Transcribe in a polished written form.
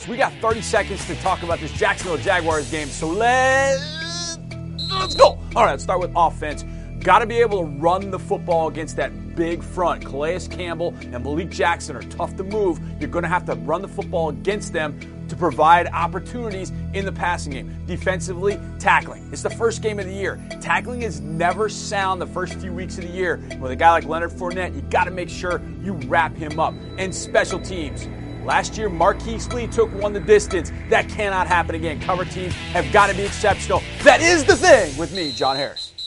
We got 30 seconds to talk about this Jacksonville Jaguars game, so let's go. All right, let's start with offense. Got to be able to run the football against that big front. Calais Campbell and Malik Jackson are tough to move. You're going to have to run the football against them to provide opportunities in the passing game. Defensively, tackling. It's the first game of the year. Tackling is never sound the first few weeks of the year. With a guy like Leonard Fournette, you got to make sure you wrap him up. And special teams. Last year, Marquise Lee took one the distance. That cannot happen again. Cover teams have got to be exceptional. That is the thing with me, John Harris.